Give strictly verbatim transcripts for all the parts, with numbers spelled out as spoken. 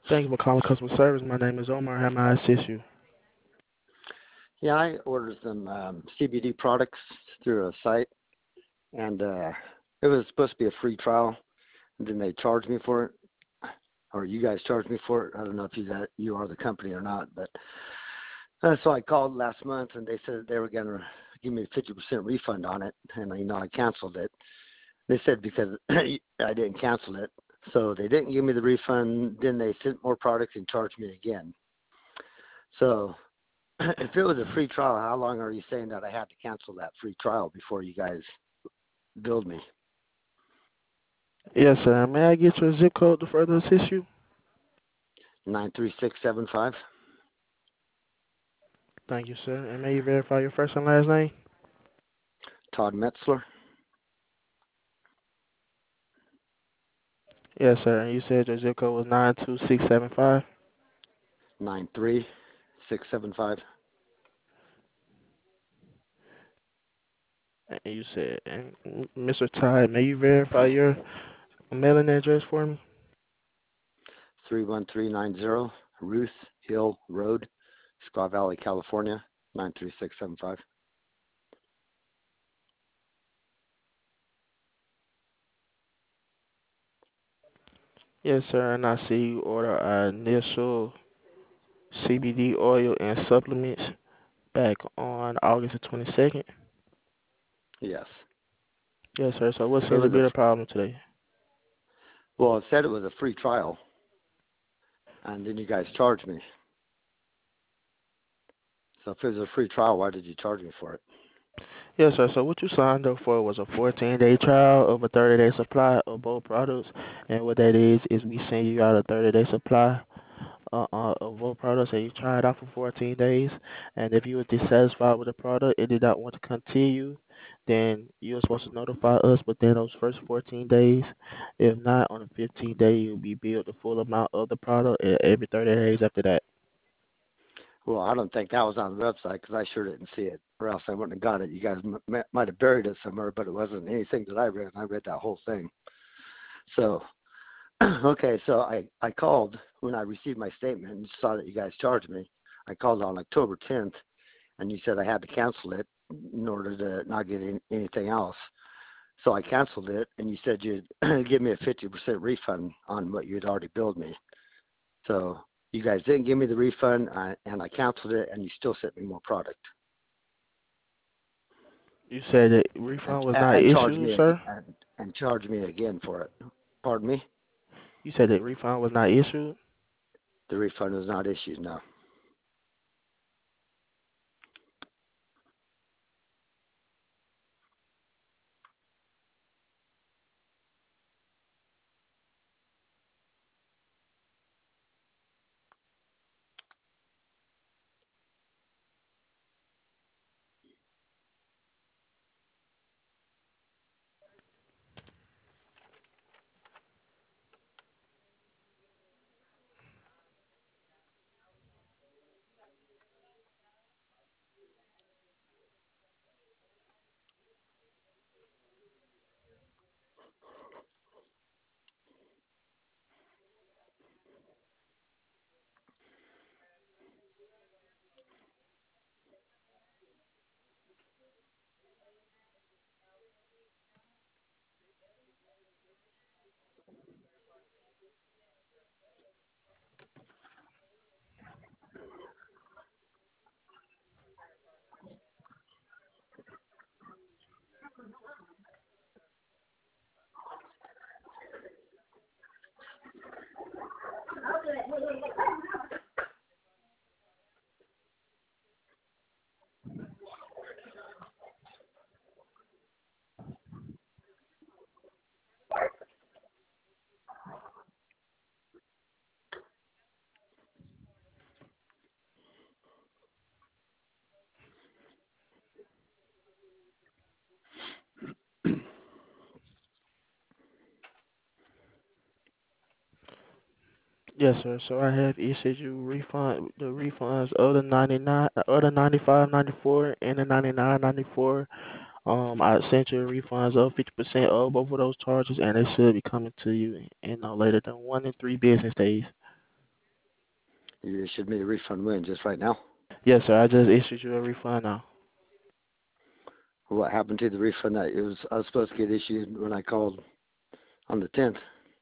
Thank you for calling customer service. My name is Omar. How may I assist you? Yeah, I ordered some um, C B D products through a site, and uh, it was supposed to be a free trial, and then they charged me for it, or you guys charged me for it. I don't know if you that you are the company or not, but uh, so I called last month, and they said they were going to give me a fifty percent refund on it, and you know I canceled it. They said because I didn't cancel it, so they didn't give me the refund. Then they sent more products and charged me again. So if it was a free trial, how long are you saying that I had to cancel that free trial before you guys billed me? Yes, sir. May I get your zip code to further assist you? Nine three six seven five. Thank you, sir. And may you verify your first and last name? Todd Metzler. Yes, sir. And you said your zip code was nine two six seven five. Nine three six seven five. And you said, and mister Todd, may you verify your mailing address for me? Three one three nine zero Ruth Hill Road, Squaw Valley, California. Nine three six seven five. Yes, sir. And I see you order our initial C B D oil and supplements back on August the twenty-second. Yes. Yes, sir. So what's It the was a bit of problem today? well. It said it was a free trial, and then you guys charged me. So if it was a free trial, why did you charge me for it? Yes, sir. So what you signed up for was a fourteen-day trial of a thirty-day supply of both products, and what that is is we send you out a thirty-day supply uh, uh, of both products, and you try it out for fourteen days. And if you were dissatisfied with the product and did not want to continue, then you're supposed to notify us within those first fourteen days. If not, on the fifteenth day, you'll be billed the full amount of the product e- every thirty days after that. Well, I don't think that was on the website because I sure didn't see it, or else I wouldn't have got it. You guys m- m- might have buried it somewhere, but it wasn't anything that I read. I read that whole thing. So, okay, so I, I called when I received my statement and saw that you guys charged me. I called on October tenth, and you said I had to cancel it in order to not get any, anything else. So I canceled it, and you said you'd give me a fifty percent refund on what you'd already billed me. So you guys didn't give me the refund, I, and I canceled it, and you still sent me more product You said that and refund was not and charged issued, me ag- sir? and, and charged me again for it. Pardon me? You said that refund was not issued? The refund was not issued. No. Yes, sir. So I have issued you refund the refunds of the ninety nine, of the ninety five ninety four, and the ninety nine ninety four. Um, I sent you refunds of fifty percent of both of those charges, and they should be coming to you in no later than one and three business days. You issued me a refund when? Just right now? Yes, sir. I just issued you a refund now. What happened to the refund that it was I was supposed to get issued when I called on the tenth?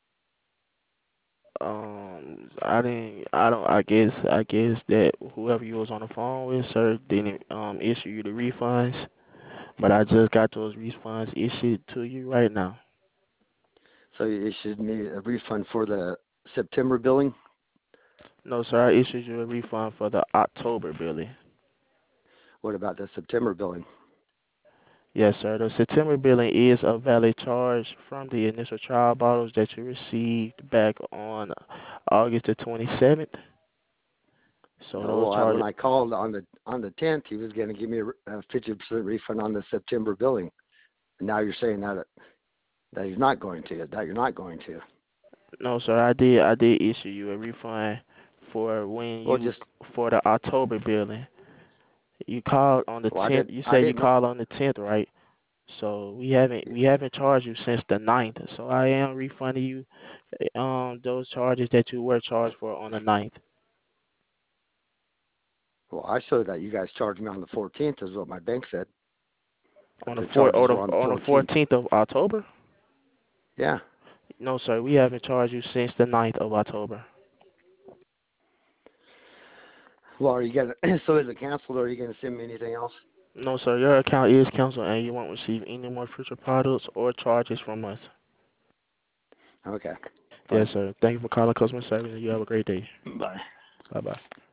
Um, I didn't. I don't. I guess. I guess that whoever you was on the phone with, sir, didn't um issue you the refunds. But I just got those refunds issued to you right now. So you issued me a refund for the September billing? No, sir. I issued you a refund for the October billing. What about the September billing? Yes, sir. The September billing is a valid charge from the initial trial bottles that you received back on August the twenty-seventh. So No, those well, I, when charges. I called on the on the tenth, he was going to give me a, a fifty percent refund on the September billing. And now you're saying that that he's not going to, that you're not going to. No, sir. I did. I did issue you a refund for when Well, you just for the October billing. You called on the well, I tenth. didn't You I said you didn't know. called on the tenth, right? So we haven't we haven't charged you since the ninth. So I am refunding you um those charges that you were charged for on the ninth. Well, I showed that you guys charged me on the fourteenth, is what my bank said. That On the the four or charges the, were on the on the fourteenth. fourteenth of October? Yeah. No, sir. We haven't charged you since the ninth of October. Well, are you gonna? So is it canceled, or are you gonna send me anything else? No, sir. Your account is canceled, and you won't receive any more future products or charges from us. Okay. Yes, Fine. sir. Thank you for calling customer service, and you have a great day. Bye. Bye bye.